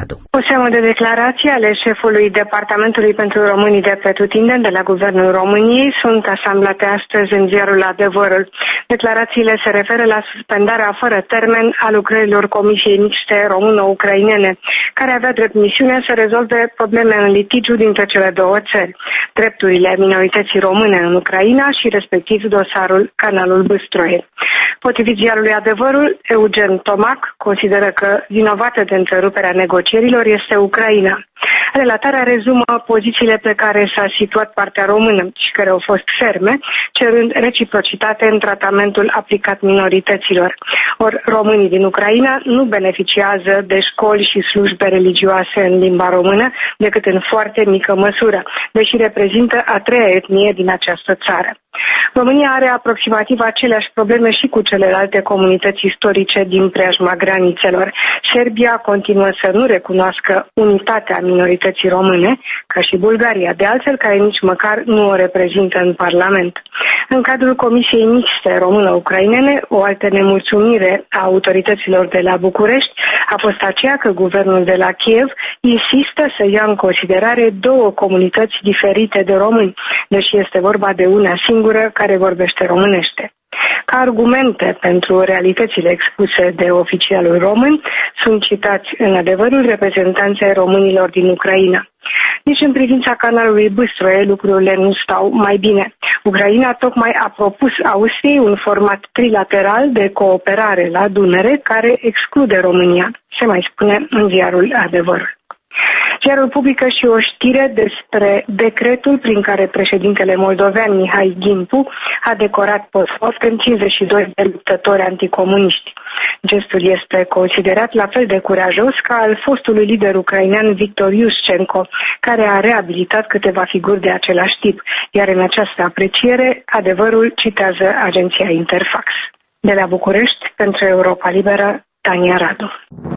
Radu. O seamă de declarații ale șefului Departamentului pentru Românii de Pretutindeni de la Guvernul României sunt asamblate astăzi în ziarul Adevărul. Declarațiile se referă la suspendarea fără termen a lucrărilor Comisiei Mixte Româno-Ucrainene, care avea drept misiune să rezolve probleme în litigiu dintre cele două țări, drepturile minorității române în Ucraina și respectiv dosarul Canalul Bâstroie. Potrivit ziarului Adevărul, Eugen Tomac consideră că vinovată de întreruperea negocierilor este Ucraina. Relatarea rezumă pozițiile pe care s-a situat partea română și care au fost ferme, cerând reciprocitate în tratamentul aplicat minorităților. Ori românii din Ucraina nu beneficiază de școli și slujbe religioase în limba română decât în foarte mică măsură, deși reprezintă a treia etnie din această țară. România are aproximativ aceleași probleme și cu celelalte comunități istorice din preajma granițelor. Serbia continuă să nu recunoască unitatea minorității române, ca și Bulgaria, de altfel care nici măcar nu o reprezintă în Parlament. În cadrul Comisiei Mixte Română-Ucrainene, o altă nemulțumire a autorităților de la București a fost aceea că guvernul de la Kiev insistă să ia în considerare două comunități diferite de români, deși este vorba de una singură care vorbește românește. Ca argumente pentru realitățile expuse de oficialul român, sunt citați în Adevărul reprezentanții românilor din Ucraina. Nici în privința canalului Bâstroie lucrurile nu stau mai bine. Ucraina tocmai a propus Austriei un format trilateral de cooperare la Dunăre care exclude România, se mai spune în ziarul Adevărul. Ziarul publică și o știre despre decretul prin care președintele moldovean Mihai Gimpu a decorat post-mortem 52 de luptători anticomuniști. Gestul este considerat la fel de curajos ca al fostului lider ucrainean Victor Iushchenko, care a reabilitat câteva figuri de același tip, iar în această apreciere, Adevărul citează agenția Interfax. De la București, pentru Europa Liberă, Tania Radu.